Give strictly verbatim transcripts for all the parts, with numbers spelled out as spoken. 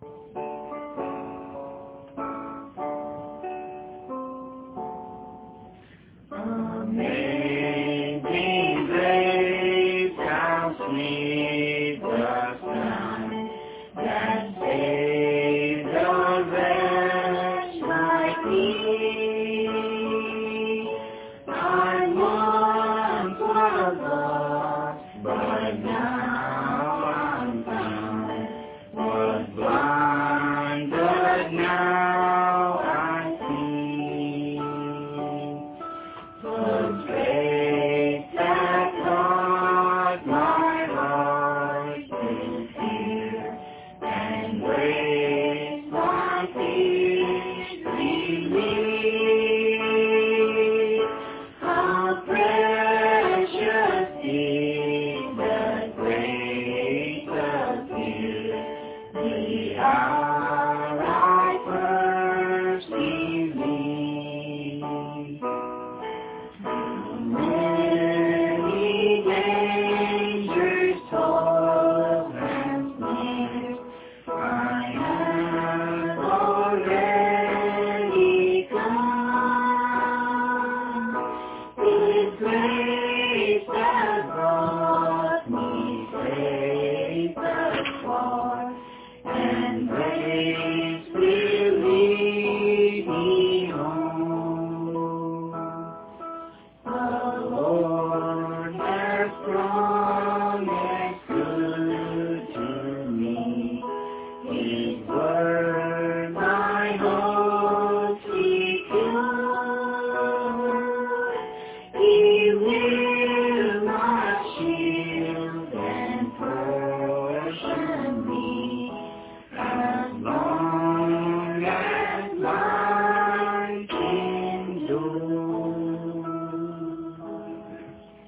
Amazing grace, how sweet the sound that saved a wretch like me. I once was lost, but now I'm found. Was blind, but now I see. 'Twas grace that caused my heart to fear, and grace my fears relieved. How precious is the grace appeared the hour I first believed. Many dangers, toils, and snares I have already come. His grace has brought me safe thus far, and grace will lead me home. The Lord has promised good to me. His word my hope secure. He will not shield and portion me as long as life endures.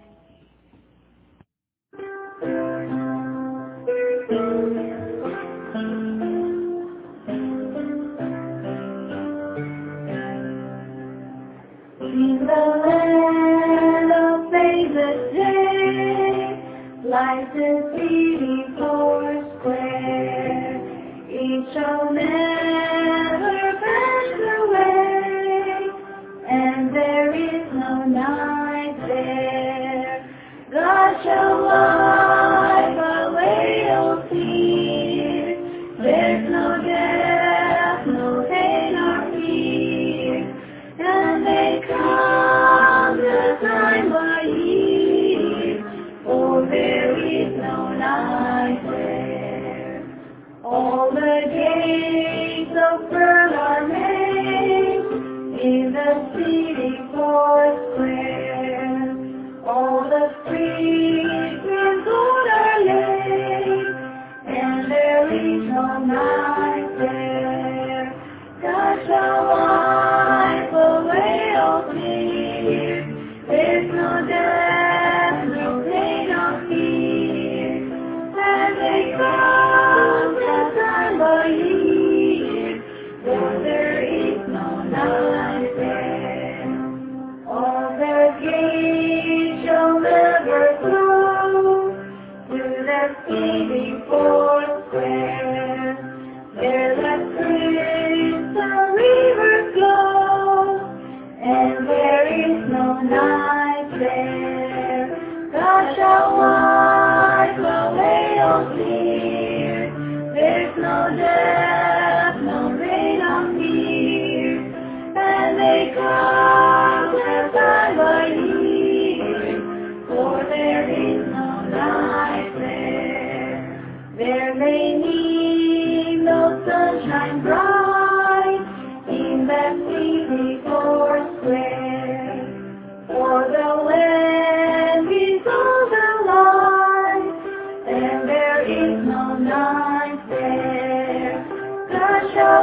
In the land of favorite day, lies the city four square. It shall never pass away, and there is no night there. God shall wipe away all tears. There's no death, no pain or fear, and they come the time by year, for there is no night there. All the gates of pearl are made in the city four square. All the streets in gold are laid, and there is no night there. God shall wipe away all tears. There's no death, no pain or fear, and they come the time by year, for there is no night there. All their gates shall never close to the city four square. There the crystal rivers flow, and there is no night there. God shall wipe away all tears. There's no death, no rain or fear, and they come the time by year, for there is no night there. There may need no sunshine bright in that city four square, for the land is all the light, and there is no night there. God shall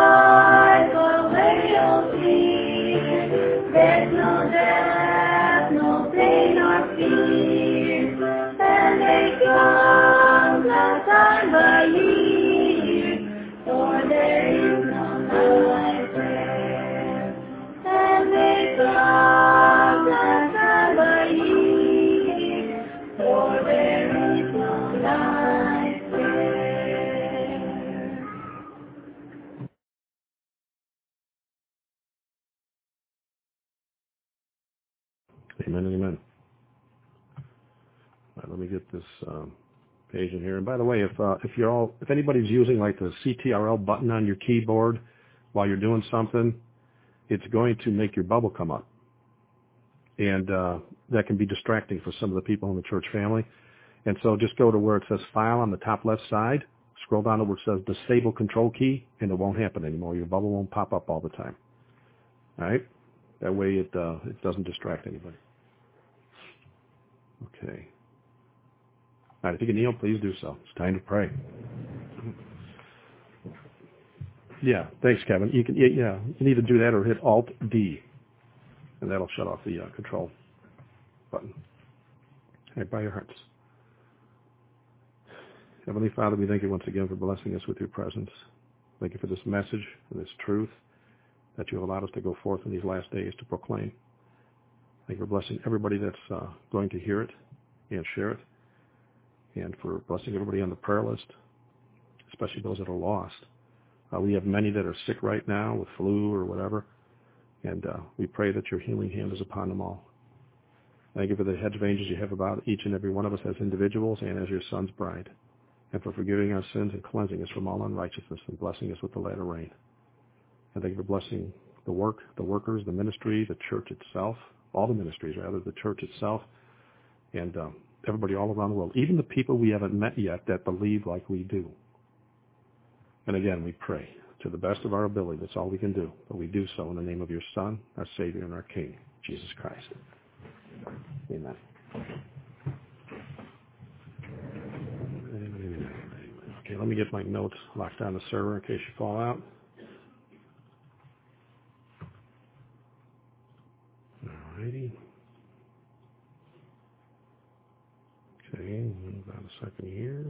wipe away all tears. There's no death, no pain or fear, and they come the time by year, for there is no night there. And they come the time by year, for there is no night there. Amen and amen. All right, let me get this um, page in here. And by the way, if uh, if you're all, if anybody's using like the C T R L button on your keyboard while you're doing something, it's going to make your bubble come up, and uh, that can be distracting for some of the people in the church family. And so just go to where it says File on the top left side, scroll down to where it says Disable Control Key, and it won't happen anymore. Your bubble won't pop up all the time. All right? That way it uh, it doesn't distract anybody. Okay. All right, if you can kneel, please do so. It's time to pray. Yeah, thanks, Kevin. You can, yeah, you can either do that or hit Alt D, and that'll shut off the uh, control button. All right, bow your hearts. Heavenly Father, we thank you once again for blessing us with your presence. Thank you for this message and this truth that you have allowed us to go forth in these last days to proclaim. Thank you for blessing everybody that's uh, going to hear it and share it, and for blessing everybody on the prayer list, especially those that are lost. Uh, we have many that are sick right now with flu or whatever, and uh, we pray that your healing hand is upon them all. Thank you for the hedge of angels you have about each and every one of us as individuals and as your son's bride, and for forgiving our sins and cleansing us from all unrighteousness and blessing us with the latter rain. And thank you for blessing the work, the workers, the ministry, the church itself, all the ministries, rather, the church itself, and um, everybody all around the world, even the people we haven't met yet that believe like we do. And again, we pray to the best of our ability. That's all we can do. But we do so in the name of your Son, our Savior, and our King, Jesus Christ. Amen. Okay, let me get my notes locked on the server in case you fall out. Alrighty. Okay, hold on a second here.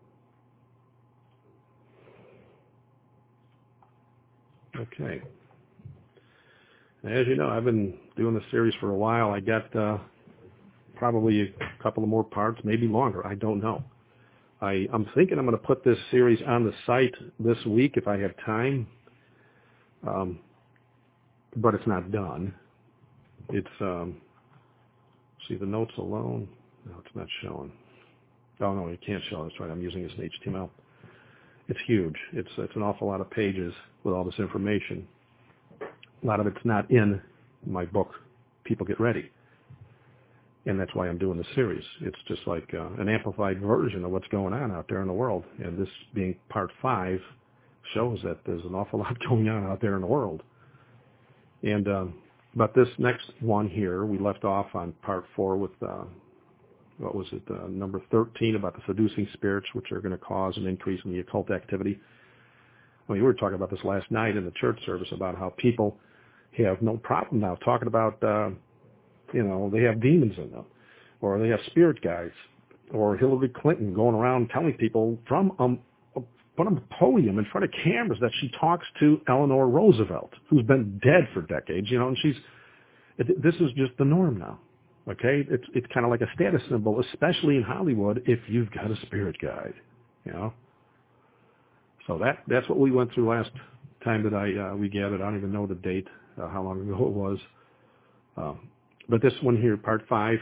Okay. As you know, I've been doing this series for a while. I got uh, probably a couple of more parts, maybe longer. I don't know. I, I'm thinking I'm going to put this series on the site this week if I have time, um, but it's not done. It's, um, see the notes alone. No, it's not showing. Oh, no, it can't show. That's right. I'm using this in H T M L. It's huge. It's it's an awful lot of pages with all this information. A lot of it's not in my book, People Get Ready. And that's why I'm doing the series. It's just like uh, an amplified version of what's going on out there in the world. And this being part five shows that there's an awful lot going on out there in the world. And um, but this next one here, we left off on part four with, uh, what was it, uh, number thirteen, about the seducing spirits, which are going to cause an increase in the occult activity. I mean, we were talking about this last night in the church service about how people have no problem now talking about, uh, you know, they have demons in them, or they have spirit guides, or Hillary Clinton going around telling people from um, put on a podium in front of cameras that she talks to Eleanor Roosevelt, who's been dead for decades, you know, and she's, it, this is just the norm now, okay? It's it's kind of like a status symbol, especially in Hollywood, if you've got a spirit guide, you know? So that that's what we went through last time that I uh, we gathered. I don't even know the date, uh, how long ago it was. Um, but this one here, part five,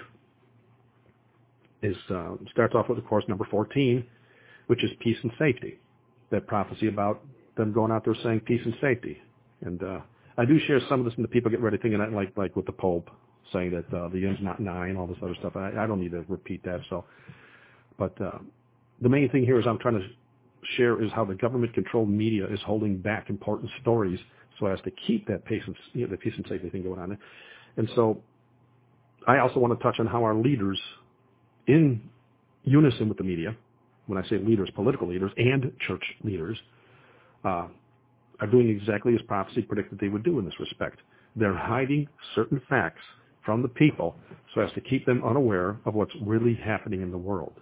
is uh, starts off with, of course, number fourteen, which is peace and safety. That prophecy about them going out there saying peace and safety. And uh, I do share some of this, and the people get ready thinking that, like like with the Pope saying that uh, the end's not nigh and all this other stuff. I, I don't need to repeat that. So, but uh, the main thing here is I'm trying to share is how the government-controlled media is holding back important stories so as to keep that peace and, you know, the peace and safety thing going on. And so I also want to touch on how our leaders, in unison with the media, when I say leaders, political leaders and church leaders, uh, are doing exactly as prophecy predicted they would do in this respect. They're hiding certain facts from the people so as to keep them unaware of what's really happening in the world.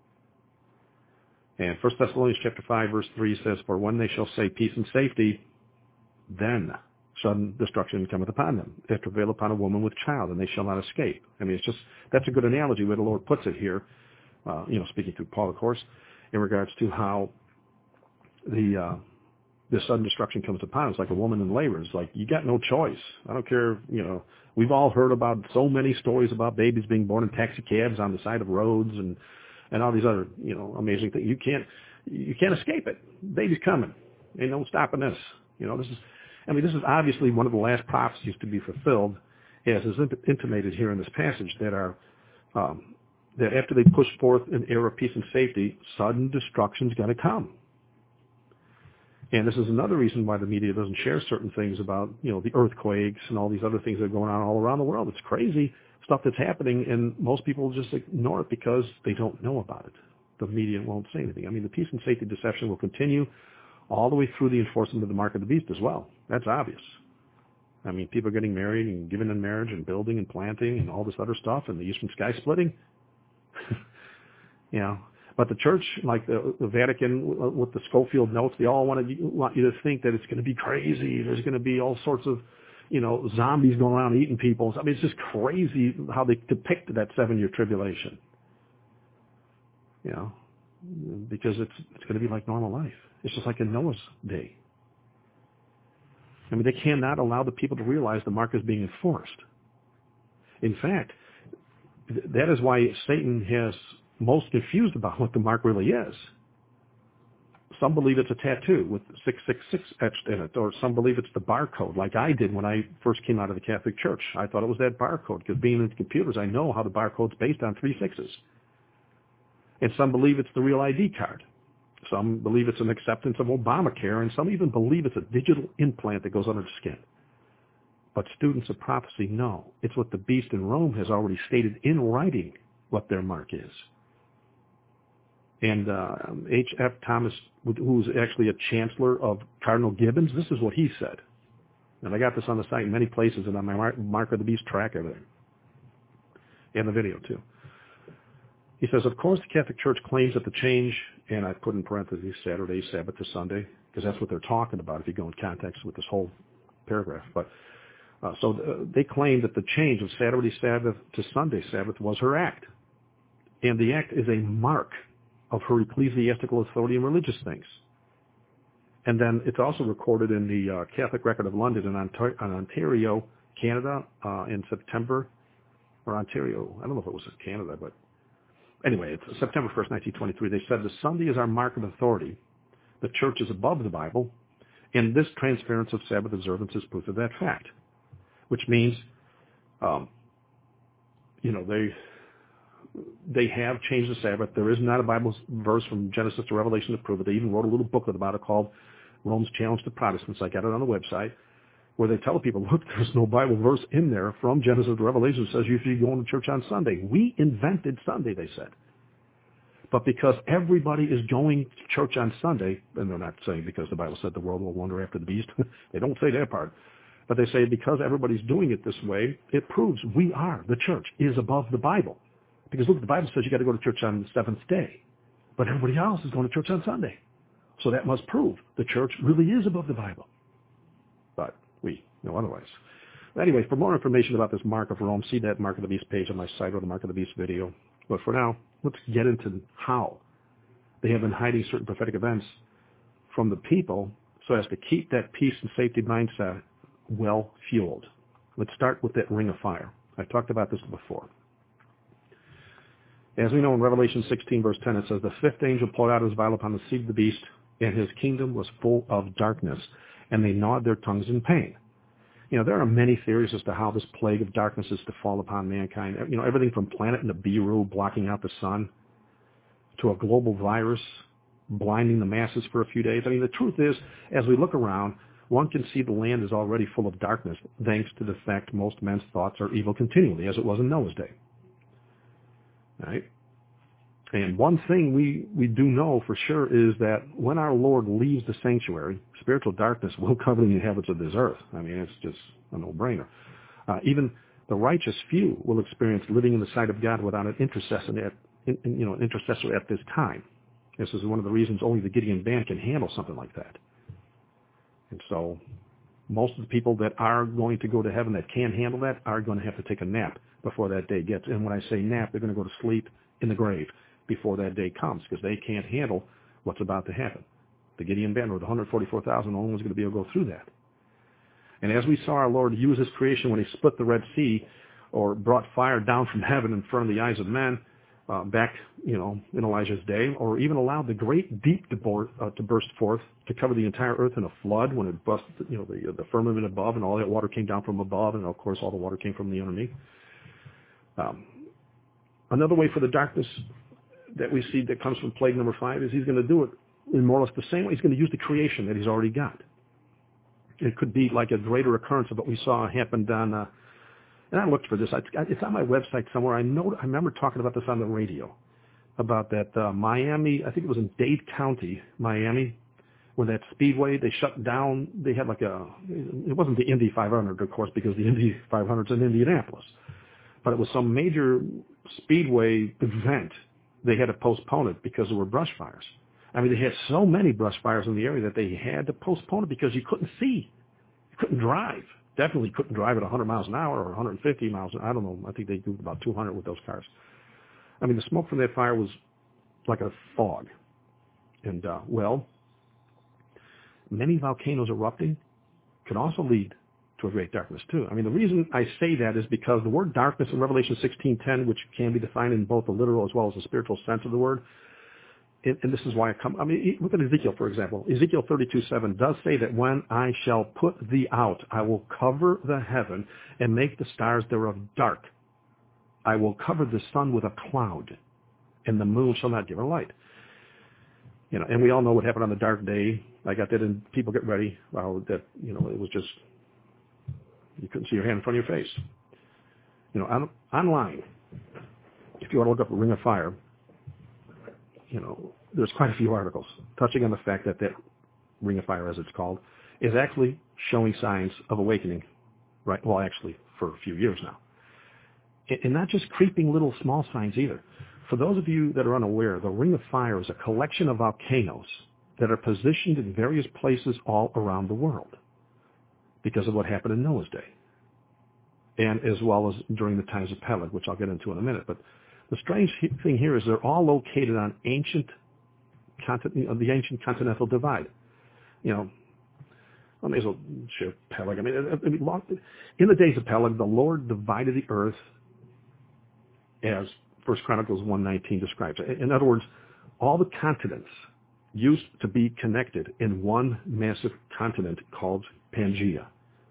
And First Thessalonians chapter five, verse three says, "For when they shall say peace and safety, then sudden destruction cometh upon them. It travail upon a woman with child, and they shall not escape." I mean, it's just, that's a good analogy where the Lord puts it here, uh, you know, speaking through Paul, of course, in regards to how the uh, this sudden destruction comes upon us like a woman in labor. It's like, you got no choice. I don't care, you know, we've all heard about so many stories about babies being born in taxi cabs on the side of roads and, and all these other, you know, amazing things. You can't, you can't escape it. Baby's coming. Ain't no stopping this. You know, this is, I mean, this is obviously one of the last prophecies to be fulfilled, as is intimated here in this passage, that are, um, that after they push forth an era of peace and safety, sudden destruction's going to come. And this is another reason why the media doesn't share certain things about, you know, the earthquakes and all these other things that are going on all around the world. It's crazy stuff that's happening, and most people just ignore it because they don't know about it. The media won't say anything. I mean, the peace and safety deception will continue all the way through the enforcement of the mark of the beast as well. That's obvious. I mean, people are getting married and given in marriage and building and planting and all this other stuff, and the eastern sky splitting. You know, but the church, like the, the Vatican with the Schofield notes, they all want, to, want you to think that it's going to be crazy. There's going to be all sorts of, you know, zombies going around eating people. I mean, it's just crazy how they depict that seven-year tribulation. You know, because it's it's going to be like normal life. It's just like in Noah's day. I mean, they cannot allow the people to realize the mark is being enforced. In fact, that is why Satan has most confused about what the mark really is. Some believe it's a tattoo with six six six etched in it, or some believe it's the barcode, like I did when I first came out of the Catholic Church. I thought it was that barcode, because being in computers, I know how the barcode's based on three sixes. And some believe it's the real I D card. Some believe it's an acceptance of Obamacare, and some even believe it's a digital implant that goes under the skin. But students of prophecy know it's what the beast in Rome has already stated in writing what their mark is. And uh, H F Thomas, who's actually a chancellor of Cardinal Gibbons, this is what he said. And I got this on the site in many places and on my Mark, Mark of the Beast tracker there. And the video, too. He says, of course, the Catholic Church claims that the change, and I put in parentheses Saturday, Sabbath to Sunday, because that's what they're talking about if you go in context with this whole paragraph. But uh, so uh, they claim that the change of Saturday Sabbath to Sunday Sabbath was her act. And the act is a mark of her ecclesiastical authority in religious things. And then it's also recorded in the uh, Catholic Record of London in Ontario, Ontario Canada, uh, in September, or Ontario, I don't know if it was in Canada, but anyway, it's September first, nineteen twenty-three. They said the Sunday is our mark of authority. The church is above the Bible, and this transference of Sabbath observance is proof of that fact, which means, um, you know, they they have changed the Sabbath. There is not a Bible verse from Genesis to Revelation to prove it. They even wrote a little booklet about it called Rome's Challenge to Protestants. I got it on the website, where they tell people, look, there's no Bible verse in there from Genesis to Revelation that says you should be going to church on Sunday. We invented Sunday, they said. But because everybody is going to church on Sunday, and they're not saying because the Bible said the world will wander after the beast. They don't say that part. But they say because everybody's doing it this way, it proves we are, the church, is above the Bible. Because look, the Bible says you got to go to church on the seventh day. But everybody else is going to church on Sunday. So that must prove the church really is above the Bible. But we know otherwise. Anyway, for more information about this Mark of Rome, see that Mark of the Beast page on my site or the Mark of the Beast video. But for now, let's get into how they have been hiding certain prophetic events from the people so as to keep that peace and safety mindset well fueled. Let's start with that ring of fire. I've talked about this before. As we know in Revelation sixteen, verse ten, it says, the fifth angel poured out his vial upon the seat of the beast, and his kingdom was full of darkness, and they gnawed their tongues in pain. You know, there are many theories as to how this plague of darkness is to fall upon mankind. You know, everything from planet Nibiru blocking out the sun to a global virus blinding the masses for a few days. I mean, the truth is, as we look around, one can see the land is already full of darkness, thanks to the fact most men's thoughts are evil continually, as it was in Noah's day. Right? And one thing we, we do know for sure is that when our Lord leaves the sanctuary, spiritual darkness will cover the inhabitants of this earth. I mean, it's just a no-brainer. Uh, even the righteous few will experience living in the sight of God without an intercessor at, in, you know, an intercessor at this time. This is one of the reasons only the Gideon band can handle something like that. And so most of the people that are going to go to heaven that can handle that are going to have to take a nap before that day gets. And when I say nap, they're going to go to sleep in the grave before that day comes, because they can't handle what's about to happen. The Gideon band, or the one hundred forty-four thousand, the only one's going to be able to go through that. And as we saw our Lord use his creation when he split the Red Sea or brought fire down from heaven in front of the eyes of men uh, back, you know, in Elijah's day, or even allowed the great deep to, bore, uh, to burst forth to cover the entire earth in a flood when it busted, you know, the, the firmament above, and all that water came down from above, and of course all the water came from the underneath. Um, another way for the darkness that we see that comes from plague number five is he's going to do it in more or less the same way. He's going to use the creation that he's already got. It could be like a greater occurrence of what we saw happened on, uh, and I looked for this. It's on my website somewhere. I know. I remember talking about this on the radio, about that uh, Miami, I think it was in Dade County, Miami, where that speedway, they shut down. They had like a, it wasn't the Indy five hundred, of course, because the Indy five hundred is in Indianapolis. But it was some major speedway event. They had to postpone it because there were brush fires. I mean, they had so many brush fires in the area that they had to postpone it because you couldn't see. You couldn't drive. Definitely couldn't drive at one hundred miles an hour or one hundred fifty miles an hour. I don't know. I think they do about two hundred with those cars. I mean, the smoke from that fire was like a fog. And, uh, well, many volcanoes erupting can also lead to a great darkness, too. I mean, the reason I say that is because the word darkness in Revelation sixteen ten, which can be defined in both the literal as well as the spiritual sense of the word, and this is why I come, I mean, look at Ezekiel, for example. Ezekiel thirty-two seven does say that when I shall put thee out, I will cover the heaven and make the stars thereof dark. I will cover the sun with a cloud, and the moon shall not give her light. You know, and we all know what happened on the dark day. I got that in People Get Ready. Well, that, you know, it was just, you couldn't see your hand in front of your face. You know, on, online, if you want to look up a Ring of Fire, you know, there's quite a few articles touching on the fact that that Ring of Fire, as it's called, is actually showing signs of awakening, right? Well, actually, for a few years now. And not just creeping little small signs either. For those of you that are unaware, the Ring of Fire is a collection of volcanoes that are positioned in various places all around the world because of what happened in Noah's day, and as well as during the times of Peleg, which I'll get into in a minute. But the strange thing here is they're all located on ancient, you know, the ancient continental divide. You know, I may as well share Peleg. I mean, I mean, in the days of Peleg, the Lord divided the earth as First Chronicles one nineteen describes. In other words, all the continents used to be connected in one massive continent called Pangaea.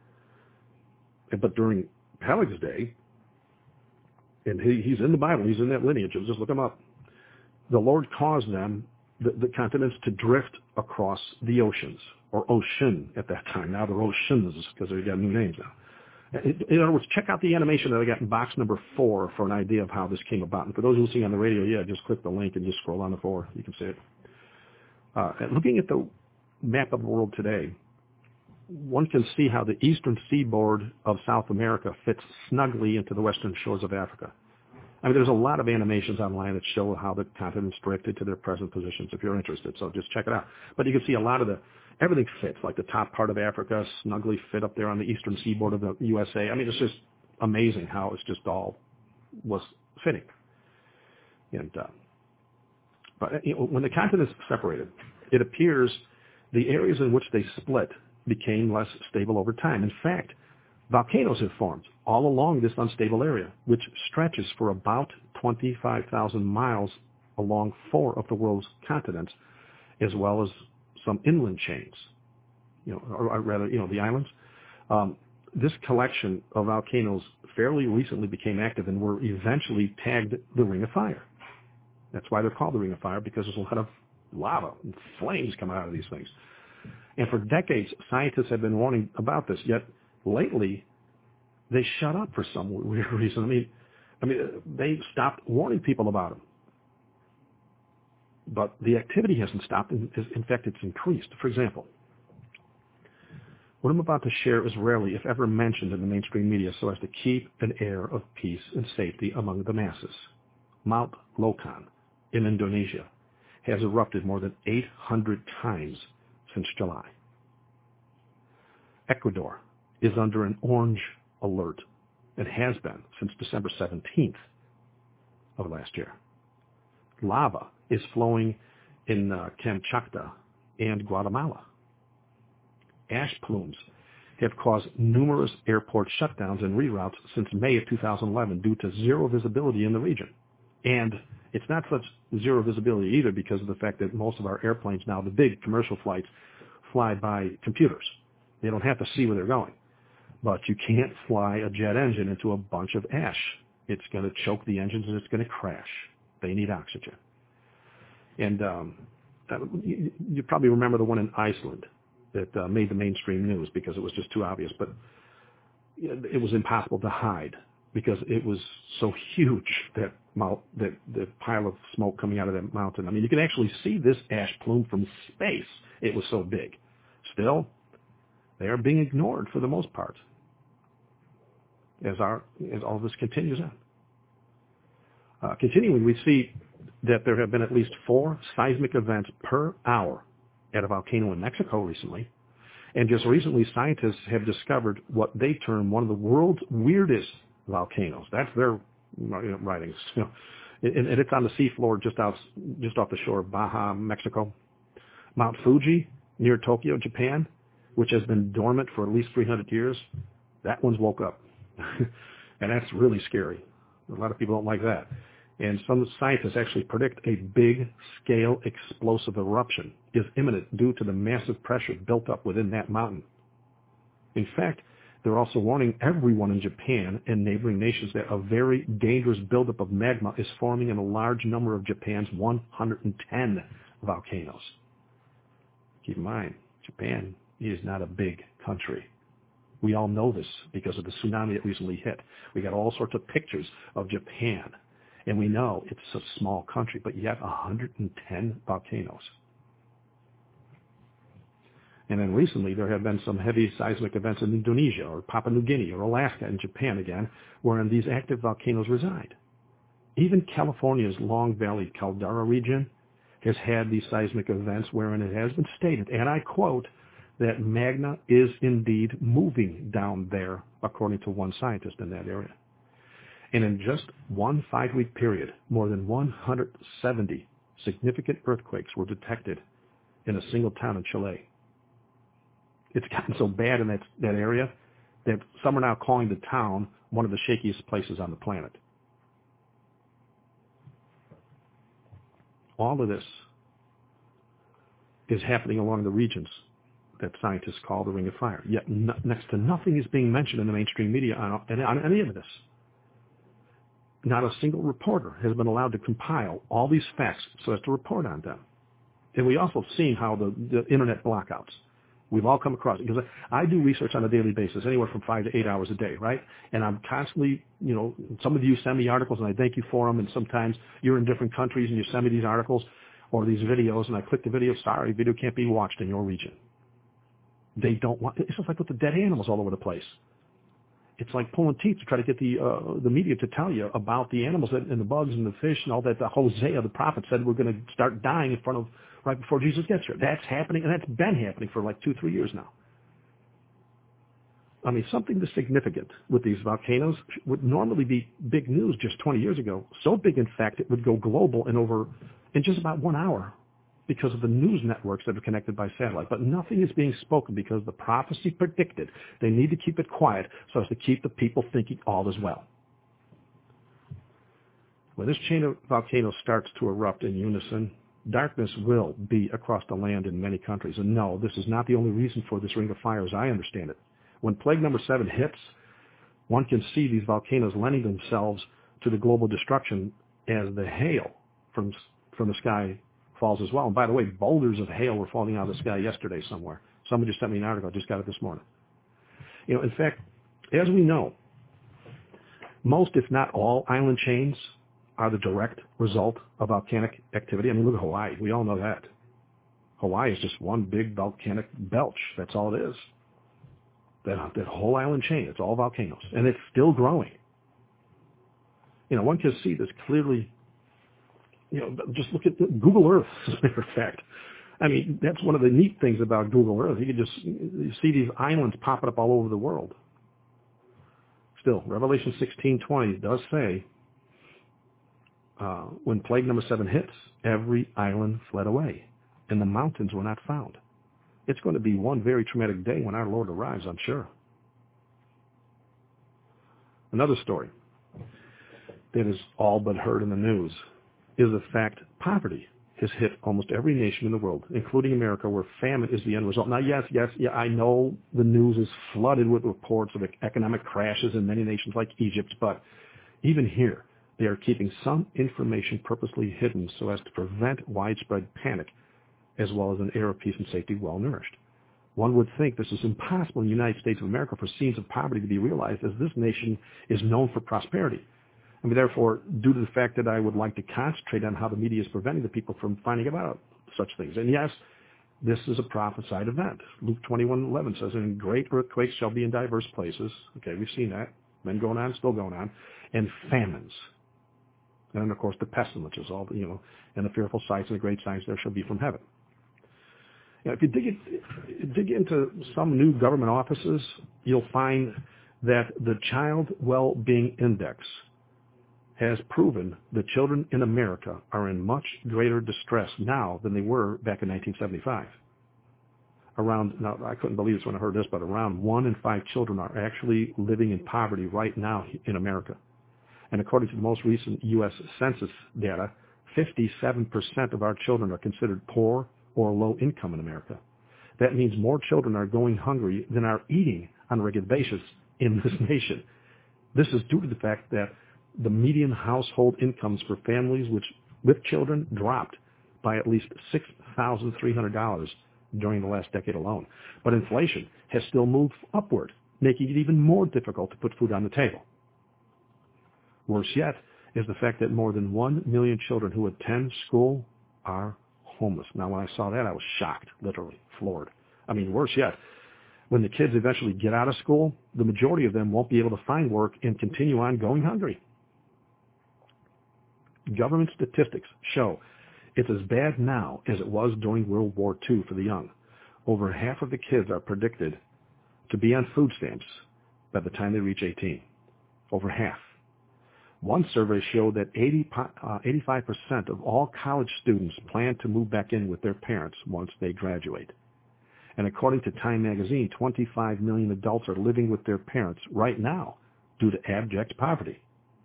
But during Peleg's day, and he, he's in the Bible, he's in that lineage, just look him up, the Lord caused them, the, the continents, to drift across the oceans, or ocean at that time. Now they're oceans because they've got new names now. In other words, check out the animation that I got in box number four for an idea of how this came about. And for those listening on the radio, yeah, just click the link and just scroll on the four. You can see it. Uh, looking at the map of the world today, one can see how the eastern seaboard of South America fits snugly into the western shores of Africa. I mean, there's a lot of animations online that show how the continents drifted to their present positions, if you're interested. So just check it out. But you can see a lot of the, everything fits, like the top part of Africa snugly fit up there on the eastern seaboard of the U S A. I mean, it's just amazing how it's just all was fitting. And uh, but you know, when the continents separated, it appears the areas in which they split became less stable over time. In fact, volcanoes have formed all along this unstable area, which stretches for about twenty-five thousand miles along four of the world's continents, as well as some inland chains, you know, or, or rather, you know, the islands. Um, this collection of volcanoes fairly recently became active and were eventually tagged the Ring of Fire. That's why they're called the Ring of Fire, because there's a lot of lava and flames coming out of these things. And for decades, scientists have been warning about this, yet lately they shut up for some weird reason. I mean, I mean, they stopped warning people about them. But the activity hasn't stopped. In fact, it's increased. For example, what I'm about to share is rarely, if ever, mentioned in the mainstream media so as to keep an air of peace and safety among the masses. Mount Lokan in Indonesia has erupted more than eight hundred times since July. Ecuador is under an orange alert and has been since December seventeenth of last year. Lava is flowing in uh, Kamchatka and Guatemala. Ash plumes have caused numerous airport shutdowns and reroutes since May of two thousand eleven due to zero visibility in the region. And it's not such zero visibility either because of the fact that most of our airplanes now, the big commercial flights, fly by computers. They don't have to see where they're going. But you can't fly a jet engine into a bunch of ash. It's going to choke the engines and it's going to crash. They need oxygen. And um, you, you probably remember the one in Iceland that uh, made the mainstream news because it was just too obvious. But it was impossible to hide because it was so huge, that, mount, that the pile of smoke coming out of that mountain. I mean, you could actually see this ash plume from space. It was so big. Still, they are being ignored for the most part as, our, as all of this continues on. Uh, continuing, we see that there have been at least four seismic events per hour at a volcano in Mexico recently. And just recently, scientists have discovered what they term one of the world's weirdest volcanoes. That's their writings. You know, and, and it's on the seafloor just out, just off the shore of Baja, Mexico. Mount Fuji, near Tokyo, Japan, which has been dormant for at least three hundred years, that one's woke up. And that's really scary. A lot of people don't like that. And some scientists actually predict a big-scale explosive eruption is imminent due to the massive pressure built up within that mountain. In fact, they're also warning everyone in Japan and neighboring nations that a very dangerous buildup of magma is forming in a large number of Japan's one hundred ten volcanoes. Keep in mind, Japan is not a big country. We all know this because of the tsunami that recently hit. We got all sorts of pictures of Japan. And we know it's a small country, but yet one hundred ten volcanoes. And then recently there have been some heavy seismic events in Indonesia or Papua New Guinea or Alaska and Japan again, wherein these active volcanoes reside. Even California's Long Valley Caldera region has had these seismic events wherein it has been stated, and I quote, that magma is indeed moving down there, according to one scientist in that area. And in just one five-week period, more than one hundred seventy significant earthquakes were detected in a single town in Chile. It's gotten so bad in that, that area that some are now calling the town one of the shakiest places on the planet. All of this is happening along the regions that scientists call the Ring of Fire. Yet no, next to nothing is being mentioned in the mainstream media on, on any of this. Not a single reporter has been allowed to compile all these facts so as to report on them. And we also see how the, the internet blackouts. We've all come across it because I do research on a daily basis, anywhere from five to eight hours a day, right? And I'm constantly, you know, some of you send me articles and I thank you for them. And sometimes you're in different countries and you send me these articles or these videos and I click the video. Sorry, video can't be watched in your region. They don't want, it's just like with the dead animals all over the place. It's like pulling teeth to try to get the uh, the media to tell you about the animals that, and the bugs and the fish and all that. The Hosea, the prophet, said we're going to start dying in front of right before Jesus gets here. That's happening, and that's been happening for like two, three years now. I mean, something this significant with these volcanoes would normally be big news just twenty years ago. So big, in fact, it would go global in over in just about one hour because of the news networks that are connected by satellite. But nothing is being spoken because the prophecy predicted they need to keep it quiet so as to keep the people thinking all is well. When this chain of volcanoes starts to erupt in unison, darkness will be across the land in many countries. And no, this is not the only reason for this Ring of Fire as I understand it. When plague number seven hits, one can see these volcanoes lending themselves to the global destruction as the hail from, from the sky falls as well. And by the way, boulders of hail were falling out of the sky yesterday somewhere. Someone just sent me an article. I just got it this morning. You know, in fact, as we know, most, if not all, island chains are the direct result of volcanic activity. I mean, look at Hawaii. We all know that. Hawaii is just one big volcanic belch. That's all it is. That, that whole island chain, it's all volcanoes. And it's still growing. You know, one can see this clearly. You know, just look at the Google Earth, as a matter of fact. I mean, that's one of the neat things about Google Earth. You can just you see these islands popping up all over the world. Still, Revelation sixteen twenty does say, uh, when plague number seven hits, every island fled away. and the mountains were not found. It's going to be one very traumatic day when our Lord arrives, I'm sure. Another story that is all but heard in the news is the fact poverty has hit almost every nation in the world, including America, where famine is the end result. Now, yes, yes, yeah, I know the news is flooded with reports of economic crashes in many nations like Egypt, but even here, they are keeping some information purposely hidden so as to prevent widespread panic, as well as an air of peace and safety well-nourished. One would think this is impossible in the United States of America for scenes of poverty to be realized, as this nation is known for prosperity. I mean, therefore, due to the fact that I would like to concentrate on how the media is preventing the people from finding out such things. And yes, this is a prophesied event. Luke twenty-one eleven says, and great earthquakes shall be in diverse places. Okay, we've seen that. Been going on, still going on. And famines. And, of course, the pestilences, all the, you know, and the fearful sights and the great signs there shall be from heaven. You know, if you dig, it, dig into some new government offices, you'll find that the Child Well-Being Index has proven that children in America are in much greater distress now than they were back in nineteen seventy-five. Around, now I couldn't believe this when I heard this, but around one in five children are actually living in poverty right now in America. And according to the most recent U S Census data, fifty-seven percent of our children are considered poor or low income in America. That means more children are going hungry than are eating on a regular basis in this nation. This is due to the fact that the median household incomes for families which, with children dropped by at least six thousand three hundred dollars during the last decade alone. But inflation has still moved upward, making it even more difficult to put food on the table. Worse yet is the fact that more than one million children who attend school are homeless. Now, when I saw that, I was shocked, literally floored. I mean, worse yet, when the kids eventually get out of school, the majority of them won't be able to find work and continue on going hungry. Government statistics show it's as bad now as it was during World War Two for the young. Over half of the kids are predicted to be on food stamps by the time they reach eighteen. Over half. One survey showed that eighty, uh, eighty-five percent of all college students plan to move back in with their parents once they graduate. And according to Time magazine, twenty-five million adults are living with their parents right now due to abject poverty.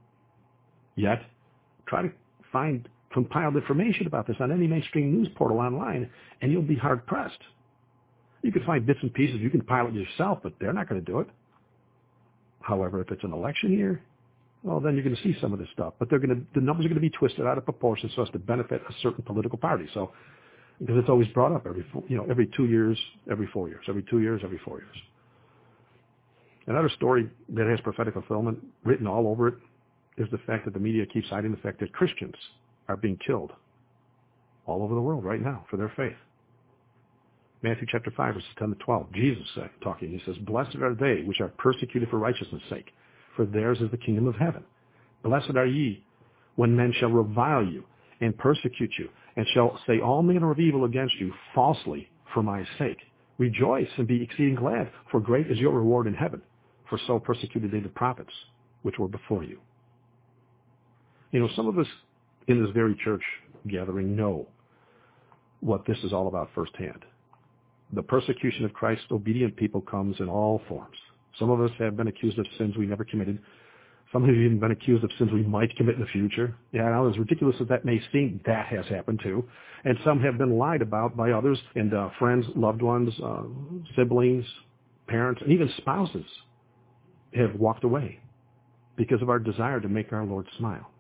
Yet, try to find compiled information about this on any mainstream news portal online, and you'll be hard-pressed. You can find bits and pieces. You can compile it yourself, but they're not going to do it. However, if it's an election year, well, then you're going to see some of this stuff. But they're going to, the numbers are going to be twisted out of proportion so as to benefit a certain political party. So, because it's always brought up every, you know, every two years, every four years, every two years, every four years. Another story that has prophetic fulfillment written all over it is the fact that the media keeps hiding the fact that Christians are being killed all over the world right now for their faith. Matthew chapter five, verses ten to twelve. Jesus said, talking, he says, blessed are they which are persecuted for righteousness' sake, for theirs is the kingdom of heaven. Blessed are ye when men shall revile you and persecute you, and shall say all manner of evil against you falsely for my sake. Rejoice and be exceeding glad, for great is your reward in heaven. For so persecuted they the prophets which were before you. You know, some of us in this very church gathering know what this is all about firsthand. The persecution of Christ's obedient people comes in all forms. Some of us have been accused of sins we never committed. Some have even been accused of sins we might commit in the future. Yeah, now, as ridiculous as that may seem, that has happened too. And some have been lied about by others, and uh, friends, loved ones, uh, siblings, parents, and even spouses have walked away because of our desire to make our Lord smile.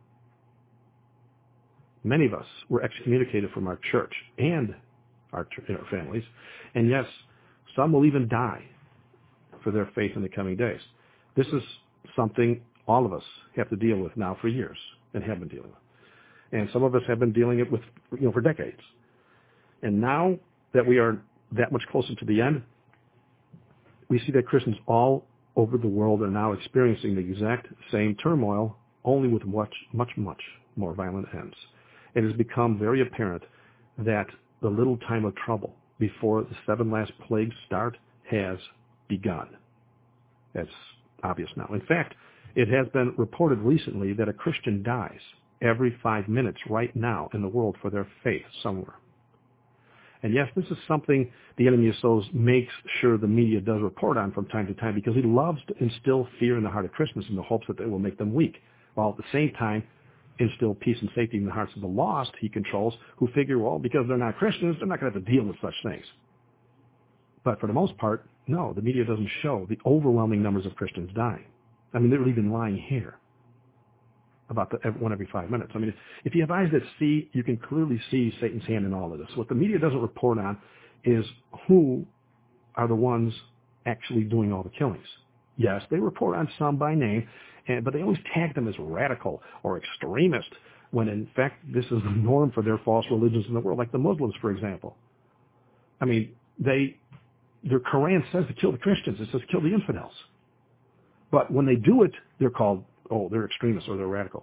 Many of us were excommunicated from our church and our, our families, and yes, some will even die for their faith in the coming days. This is something all of us have to deal with now for years and have been dealing with. And some of us have been dealing it with, you know, for decades. And now that we are that much closer to the end, we see that Christians all over the world are now experiencing the exact same turmoil, only with much, much, much more violent ends. It has become very apparent that the little time of trouble before the seven last plagues start has begun. That's obvious now. In fact, it has been reported recently that a Christian dies every five minutes right now in the world for their faith somewhere. And yes, this is something the enemy of souls makes sure the media does report on from time to time because he loves to instill fear in the heart of Christians in the hopes that it will make them weak, while at the same time instill peace and safety in the hearts of the lost he controls, who figure, well, because they're not Christians, they're not going to have to deal with such things. But for the most part, no, the media doesn't show the overwhelming numbers of Christians dying. I mean, they're even lying here about the one every five minutes. I mean, if you have eyes that see, you can clearly see Satan's hand in all of this. What the media doesn't report on is who are the ones actually doing all the killings. Yes, they report on some by name, and, but they always tag them as radical or extremist, when in fact this is the norm for their false religions in the world, like the Muslims, for example. I mean, they their Quran says to kill the Christians. It says kill the infidels. But when they do it, they're called, oh, they're extremists or they're radical.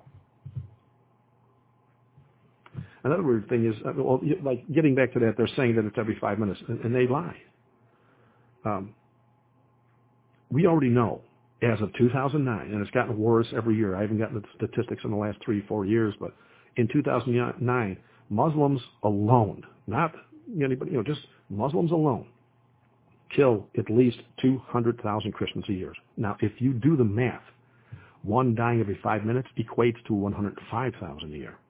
Another weird thing is, well, like getting back to that, they're saying that it's every five minutes, and, and they lie. Um, we already know, as of two thousand nine, and it's gotten worse every year. I haven't gotten the statistics in the last three, four years, but in two thousand nine, Muslims alone, not anybody, you know, just Muslims alone, kill at least two hundred thousand Christians a year. Now, if you do the math, one dying every five minutes equates to one hundred five thousand a year.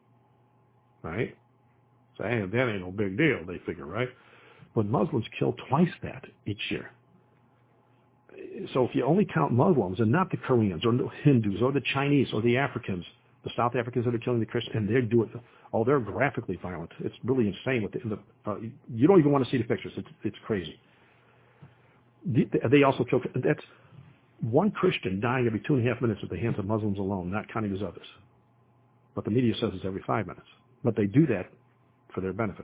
Right? So, hey, that ain't no big deal, they figure, right? But Muslims kill twice that each year. So if you only count Muslims and not the Koreans or the Hindus or the Chinese or the Africans, the South Africans that are killing the Christians, and they do it, oh, they're graphically violent. It's really insane. With the, the, uh, you don't even want to see the pictures. It's, it's crazy. They also kill, that's one Christian dying every two and a half minutes at the hands of Muslims alone, not counting his others. But the media says it's every five minutes. But they do that for their benefit.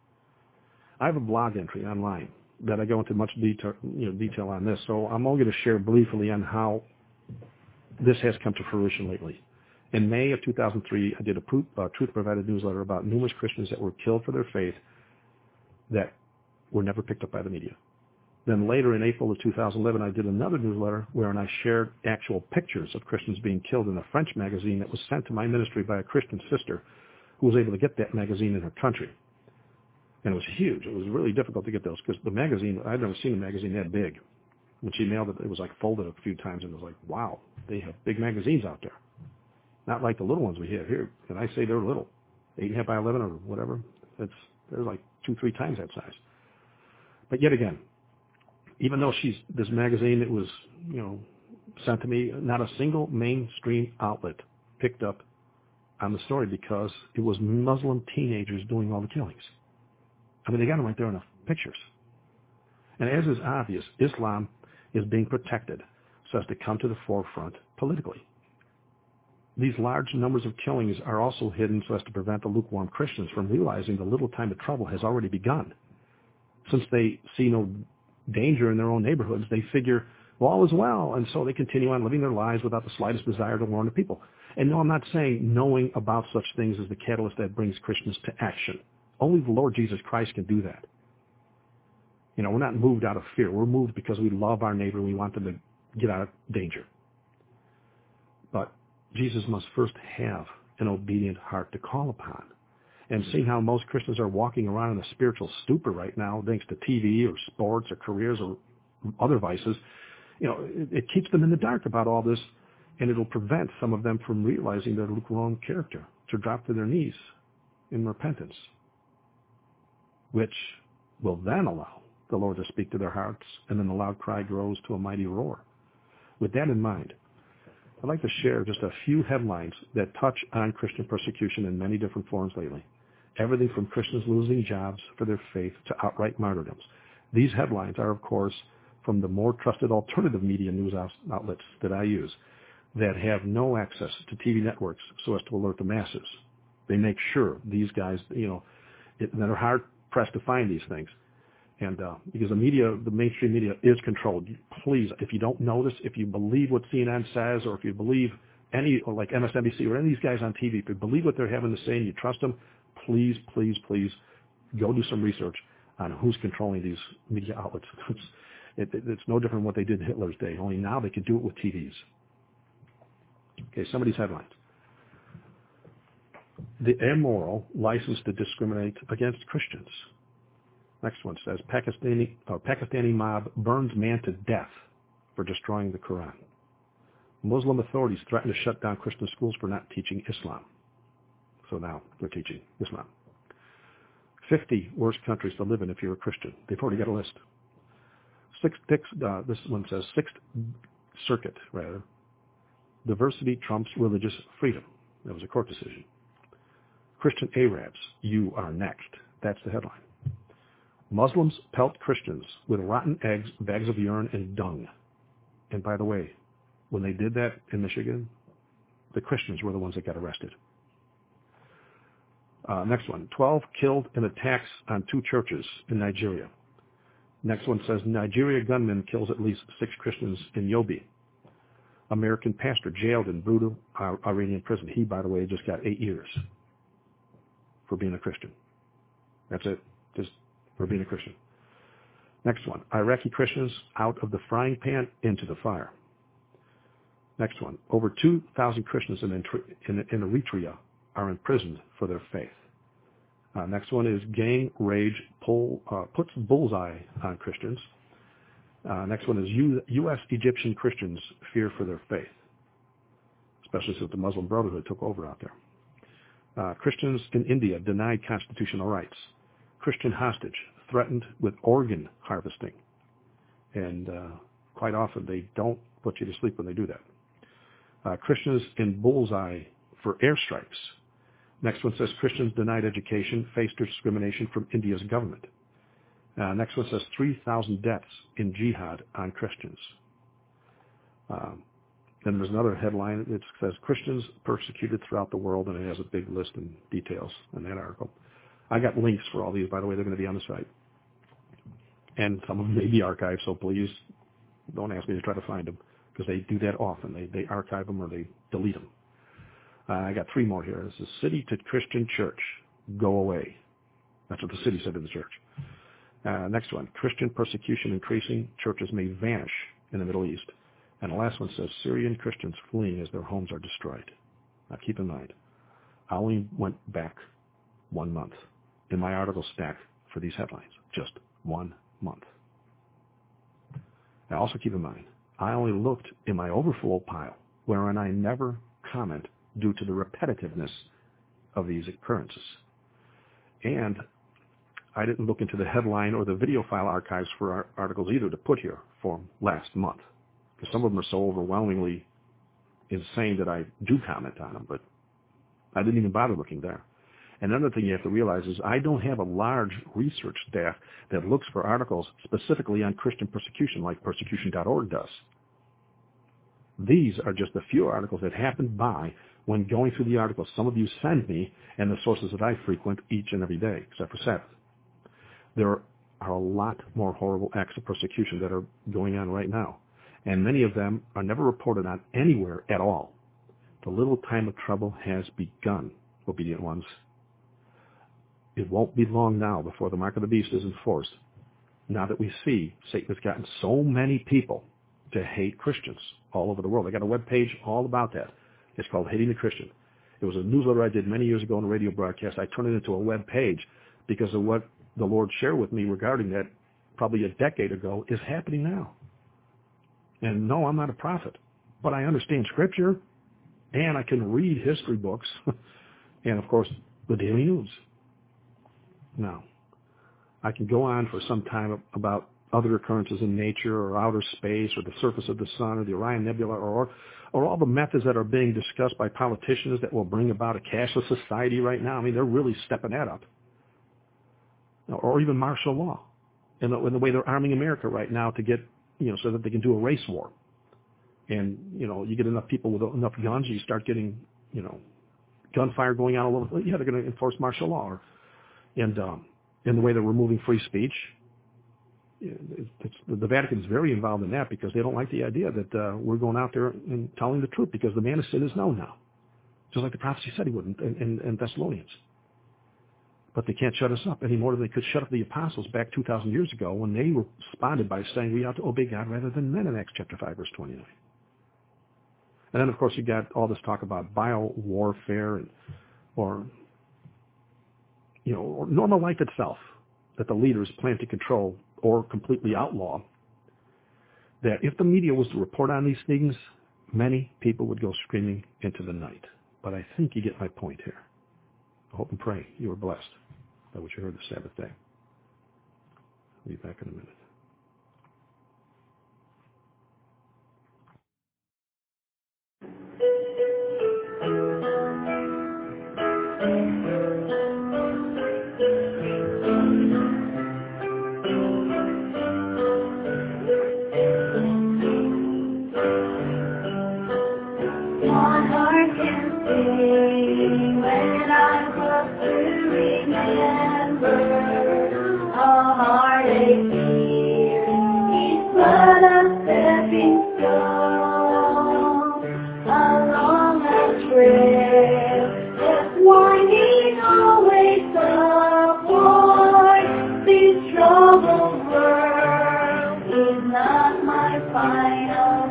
I have a blog entry online that I go into much detail, you know, detail on this, so I'm only going to share briefly on how this has come to fruition lately. In May of two thousand three, I did a uh, Truth Provided newsletter about numerous Christians that were killed for their faith that were never picked up by the media. Then later in April of two thousand eleven, I did another newsletter wherein I shared actual pictures of Christians being killed in a French magazine that was sent to my ministry by a Christian sister who was able to get that magazine in her country. And it was huge. It was really difficult to get those because the magazine, I'd never seen a magazine that big. When she mailed it, it was like folded a few times, and it was like, wow, they have big magazines out there. Not like the little ones we have here. And I say they're little, eight and a half by eleven or whatever. It's they're like two, three times that size. But yet again, even though she's this magazine that was, you know, sent to me, not a single mainstream outlet picked up on the story because it was Muslim teenagers doing all the killings. I mean, they got them right there in the pictures. And as is obvious, Islam is being protected so as to come to the forefront politically. These large numbers of killings are also hidden so as to prevent the lukewarm Christians from realizing the little time of trouble has already begun. Since they see no danger in their own neighborhoods, they figure, well, all is well, and so they continue on living their lives without the slightest desire to warn the people. And no, I'm not saying knowing about such things is the catalyst that brings Christians to action. Only the Lord Jesus Christ can do that. You know, we're not moved out of fear. We're moved because we love our neighbor and we want them to get out of danger. But Jesus must first have an obedient heart to call upon. And seeing how most Christians are walking around in a spiritual stupor right now, thanks to T V or sports or careers or other vices, you know, it, it keeps them in the dark about all this, and it'll prevent some of them from realizing their lukewarm character, to drop to their knees in repentance, which will then allow the Lord to speak to their hearts, and then the loud cry grows to a mighty roar. With that in mind, I'd like to share just a few headlines that touch on Christian persecution in many different forms lately. Everything from Christians losing jobs for their faith to outright martyrdoms. These headlines are, of course, from the more trusted alternative media news outlets that I use that have no access to T V networks so as to alert the masses. They make sure these guys, you know, it, that are hard pressed to find these things. And uh, because the media, the mainstream media is controlled. Please, if you don't know this, if you believe what C N N says, or if you believe any, or like M S N B C or any of these guys on T V, if you believe what they're having to say and you trust them, please, please, please go do some research on who's controlling these media outlets. It's, it, it's no different than what they did in Hitler's day, only now they could do it with T Vs. Okay, some of these headlines. The immoral license to discriminate against Christians. Next one says Pakistani, uh, Pakistani mob burns man to death for destroying the Quran. Muslim authorities threaten to shut down Christian schools for not teaching Islam. So now they're teaching Islam. fifty worst countries to live in if you're a Christian. They've already got a list. Sixth, uh, this one says Sixth Circuit, rather. Diversity trumps religious freedom. That was a court decision. Christian Arabs, you are next. That's the headline. Muslims pelt Christians with rotten eggs, bags of urine, and dung. And by the way, when they did that in Michigan, the Christians were the ones that got arrested. Uh, next one, twelve killed in attacks on two churches in Nigeria. Next one says Nigeria gunman kills at least six Christians in Yobe. American pastor jailed in brutal uh, Iranian prison. He, by the way, just got eight years for being a Christian. That's it, just for being a Christian. Next one, Iraqi Christians out of the frying pan into the fire. Next one, over two thousand Christians in, in, in Eritrea are imprisoned for their faith. Uh, next one is gang rage pull, uh, puts bullseye on Christians. Uh, next one is U- U.S. Egyptian Christians fear for their faith, especially since the Muslim Brotherhood took over out there. Uh, Christians in India denied constitutional rights. Christian hostage threatened with organ harvesting. And uh, quite often they don't put you to sleep when they do that. Uh, Christians in bullseye for airstrikes. Next one says Christians denied education, face discrimination from India's government. Uh, next one says three thousand deaths in jihad on Christians. Um, then there's another headline that says Christians persecuted throughout the world, and it has a big list and details in that article. I got links for all these, by the way. They're going to be on the site. And some of them may be archived, so please don't ask me to try to find them, because they do that often. They, they archive them or they delete them. Uh, I got three more here. This is City to Christian Church, go away. That's what the city said to the church. Uh, next one, Christian persecution increasing, churches may vanish in the Middle East. And the last one says Syrian Christians fleeing as their homes are destroyed. Now keep in mind, I only went back one month in my article stack for these headlines, just one month. Now also keep in mind, I only looked in my overflow pile, wherein I never comment due to the repetitiveness of these occurrences. And I didn't look into the headline or the video file archives for our articles either to put here for last month, because some of them are so overwhelmingly insane that I do comment on them, but I didn't even bother looking there. And another thing you have to realize is I don't have a large research staff that looks for articles specifically on Christian persecution like persecution dot org does. These are just a few articles that happened by when going through the articles some of you send me and the sources that I frequent each and every day, except for Sabbath. There are a lot more horrible acts of persecution that are going on right now, and many of them are never reported on anywhere at all. The little time of trouble has begun, obedient ones. It won't be long now before the mark of the beast is enforced. Now that we see Satan has gotten so many people to hate Christians all over the world. I got a web page all about that. It's called Hating the Christian. It was a newsletter I did many years ago on a radio broadcast. I turned it into a web page because of what the Lord shared with me regarding that probably a decade ago is happening now. And no, I'm not a prophet, but I understand Scripture, and I can read history books, and of course, the daily news. Now, I can go on for some time about other occurrences in nature or outer space or the surface of the sun or the Orion Nebula or or all the methods that are being discussed by politicians that will bring about a cashless society right now. I mean, they're really stepping that up. Or even martial law and the, and the way they're arming America right now to get, you know, so that they can do a race war. And, you know, you get enough people with enough guns, you start getting, you know, gunfire going on all over. Yeah, they're going to enforce martial law. Or, and um, in the way they're removing free speech. It's, it's, the Vatican is very involved in that because they don't like the idea that uh, we're going out there and telling the truth because the man of sin is known now, just like the prophecy said he would in, in, in Thessalonians. But they can't shut us up any more than they could shut up the apostles back two thousand years ago when they responded by saying we ought to obey God rather than men in Acts chapter five, verse twenty-nine. And then, of course, you got all this talk about bio-warfare and, or, you know, or normal life itself. that the leaders plan to control or completely outlaw, that if the media was to report on these things, many people would go screaming into the night. But I think you get my point here. I hope and pray you are blessed by what you heard this Sabbath day. I'll be back in a minute. My heart can sing when I'm close to remember a heartache here. Each but a stepping stone along a trail that's winding always upward. This troubled world is not my final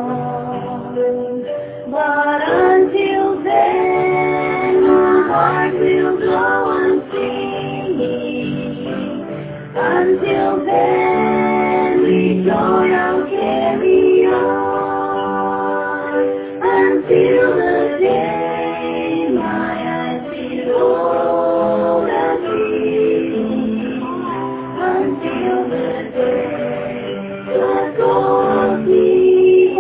home. But until then, my heart will go on singing. Until then, with joy I'll carry on. Until the day my eyes feel old and dreamy. Until the day God calls me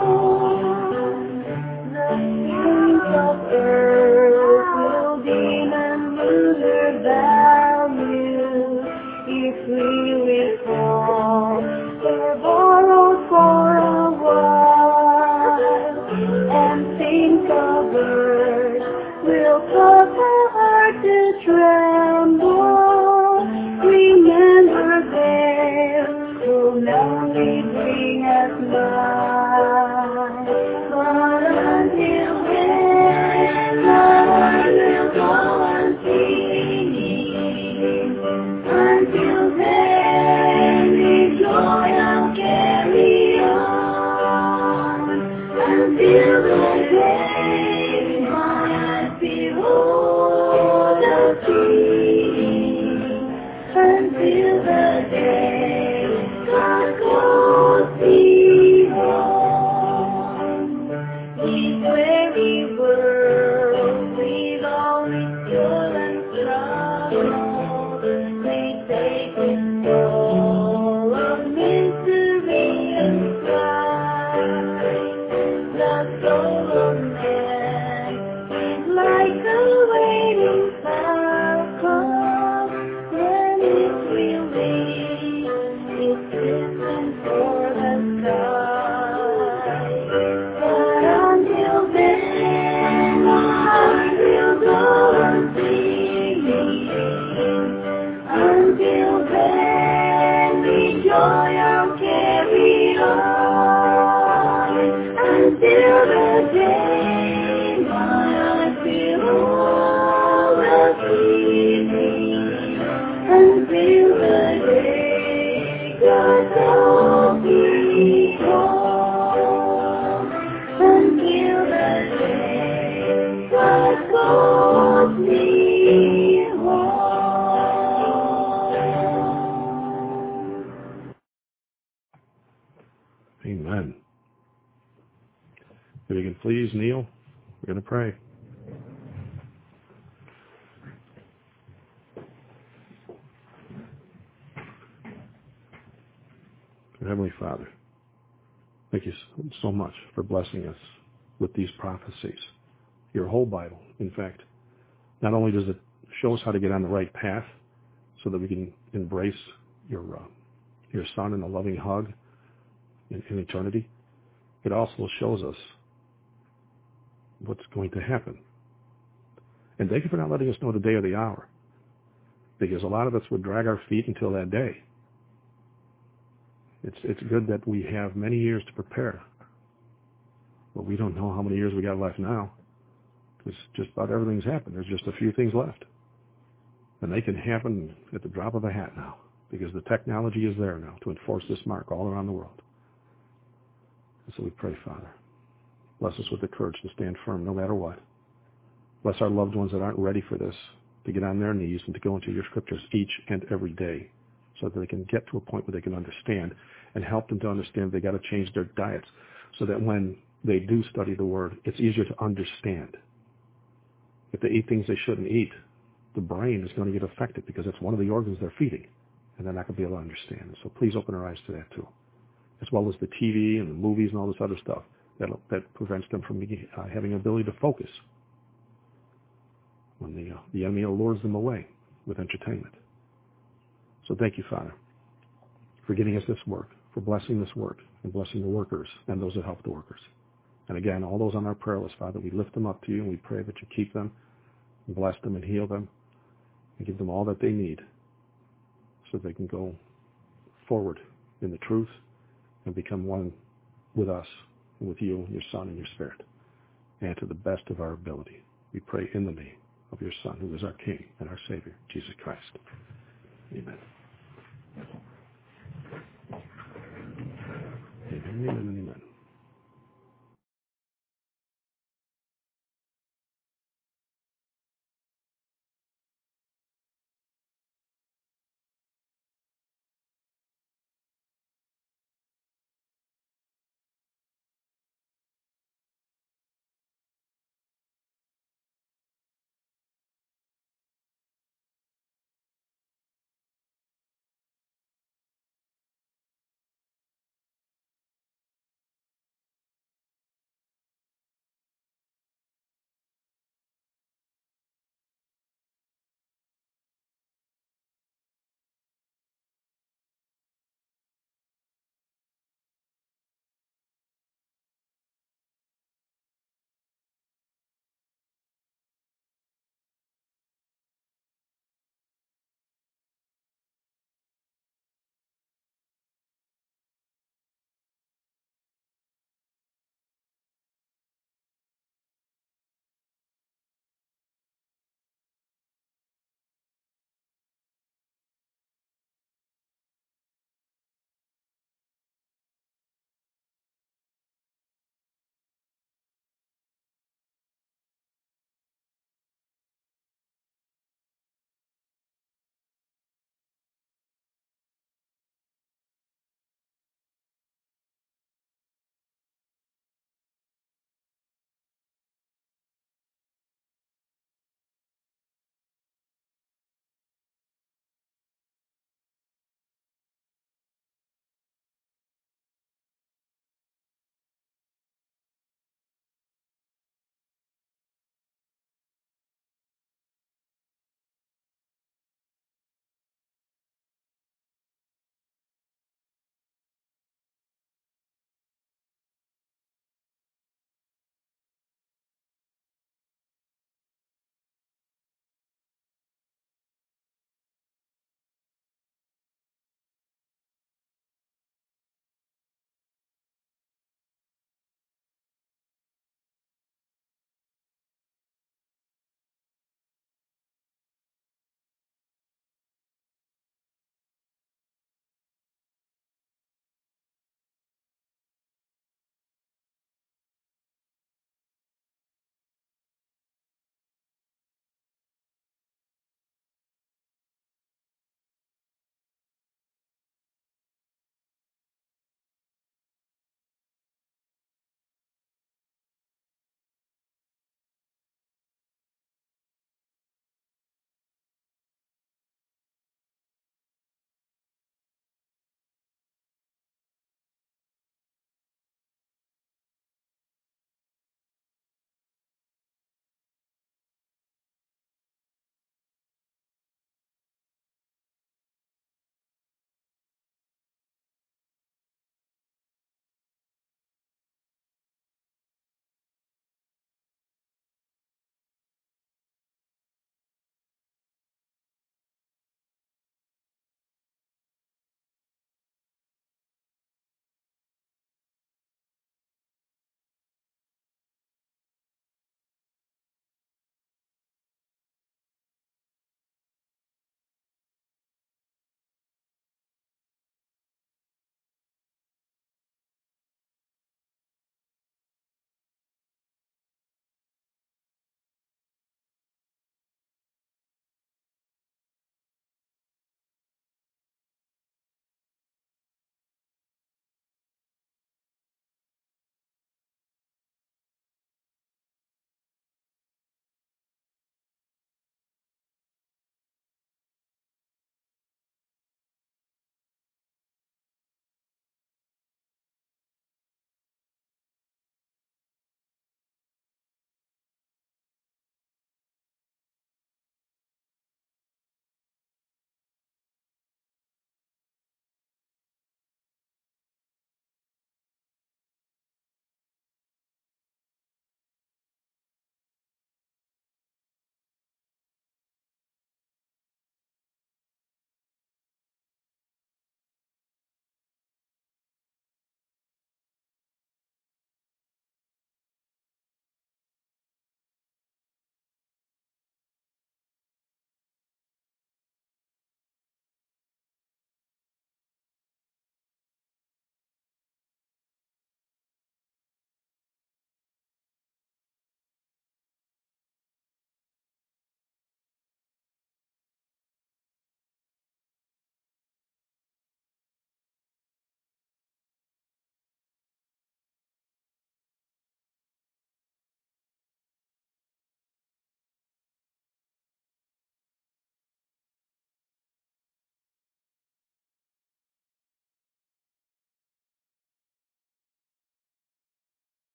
home. The kings of earth will deem and lose their value if we withhold or borrow for a while. And think of earth will cause our heart to tremble. Remember there will only bring us by. But until then, my heart will go on singing. Until then, with joy I'll carry on. Until the day my eyes behold the King. Until the day God calls me home. This weary world with all its toil and struggle, we take its toll of misery and strife. The soul of man is like a waiting falcon when it will reach its distance for the sky. But until then, my heart will go on singing. Until then, with joy I'll carry on. Until the day my eyes behold the King. Until the day God calls me home. Until the day God calls me home. Amen. If you can please kneel, we're going to pray. Heavenly Father, thank you so much for blessing us with these prophecies. Your whole Bible, in fact, not only does it show us how to get on the right path so that we can embrace your uh, your Son in a loving hug in, in eternity, it also shows us what's going to happen. And thank you for not letting us know the day or the hour, because a lot of us would drag our feet until that day. It's it's good that we have many years to prepare, but we don't know how many years we got left now, because just about everything's happened. There's just a few things left, and they can happen at the drop of a hat now, because the technology is there now to enforce this mark all around the world. And so we pray, Father, bless us with the courage to stand firm no matter what. Bless our loved ones that aren't ready for this to get on their knees and to go into your scriptures each and every day so that they can get to a point where they can understand, and help them to understand they got to change their diets so that when they do study the Word, it's easier to understand. If they eat things they shouldn't eat, the brain is going to get affected because it's one of the organs they're feeding, and they're not going to be able to understand. So please open our eyes to that too, as well as the T V and the movies and all this other stuff that that prevents them from uh, having an ability to focus when the, uh, the enemy lures them away with entertainment. So thank you, Father, for giving us this work, for blessing this work, and blessing the workers and those that help the workers. And again, all those on our prayer list, Father, we lift them up to you, and we pray that you keep them, and bless them, and heal them, and give them all that they need so they can go forward in the truth and become one with us, and with you and your Son and your Spirit, and to the best of our ability. We pray in the name of your Son, who is our King and our Savior, Jesus Christ. Amen. Amen, amen, amen.